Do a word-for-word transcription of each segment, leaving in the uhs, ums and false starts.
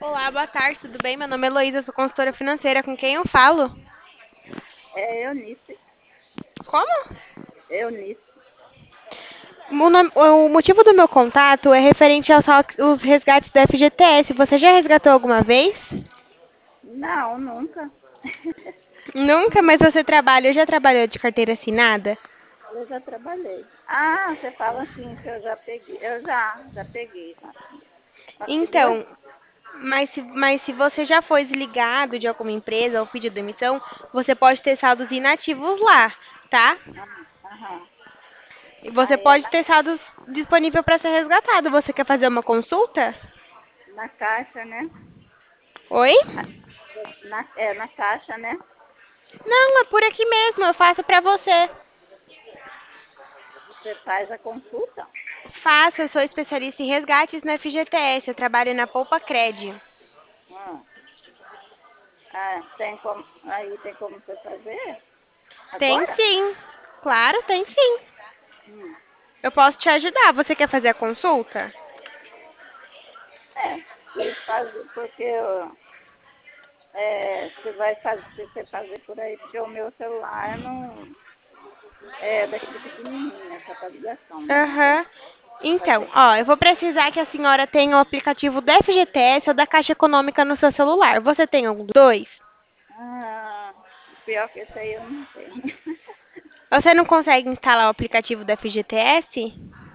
Olá, boa tarde, tudo bem? Meu nome é Heloísa, sou consultora financeira. Com quem eu falo? É Eunice. Como? Eunice. O, nom- o motivo do meu contato é referente aos sal- os resgates da F G T S. Você já resgatou alguma vez? Não, nunca. Nunca, mas você trabalha, já trabalhou de carteira assinada? Eu já trabalhei. Ah, você fala assim, se eu já peguei. Eu já, já peguei. Já. Acho que duas. Então, mas se, mas se você já foi desligado de alguma empresa ou pediu demissão, você pode ter saldos inativos lá, tá? Ah, aham. E você Aí é pode na, ter saldos disponível para ser resgatado. Você quer fazer uma consulta? na caixa, né? Oi? Ah, Na, é na caixa, né? Não, é por aqui mesmo, eu faço pra você. Você faz a consulta. Faço, eu sou especialista em resgates na F G T S, eu trabalho na Poupa Cred. Ah, ah, tem como, aí tem como você fazer? Tem Agora? sim, claro, tem sim. Hum. Eu posso te ajudar, você quer fazer a consulta? É, se fazer, porque eu, é, você vai fazer, se você fazer por aí, porque o meu celular não. É, daqui pequenininha, só para ligação, né? Não tem Aham. Então, fazer. ó, eu vou precisar que a senhora tenha o aplicativo do F G T S ou da Caixa Econômica no seu celular. Você tem algum dos dois? Ah, pior que esse aí eu não tenho. Você não consegue instalar o aplicativo do F G T S?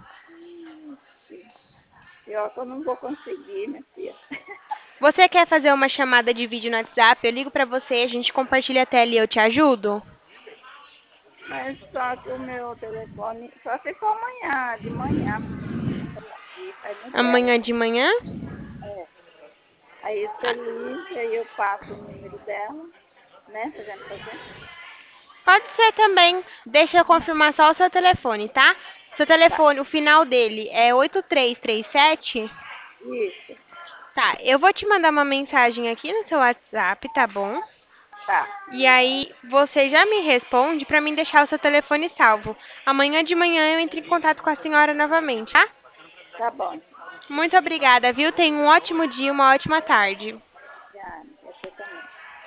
Pior que eu não vou conseguir, minha filha. Você quer fazer uma chamada de vídeo no WhatsApp? Eu ligo pra você, a gente compartilha a tela e eu te ajudo? Mas só que o meu telefone, só se for amanhã, de manhã, e sai no dela. Amanhã de manhã? É. Aí você liga, aí eu passo o número dela, né? Pra gente fazer. Pode ser também. Deixa eu Ah, confirmar só o seu telefone, tá? Seu tá. telefone, o final dele é oito três três sete. Isso, Tá, eu vou te mandar uma mensagem aqui no seu WhatsApp, tá bom? tá. E aí você já me responde pra mim deixar o seu telefone salvo. Amanhã de manhã eu entro em contato com a senhora novamente, tá? Tá bom. Muito obrigada, viu? Tenha um ótimo dia, uma ótima tarde. Já.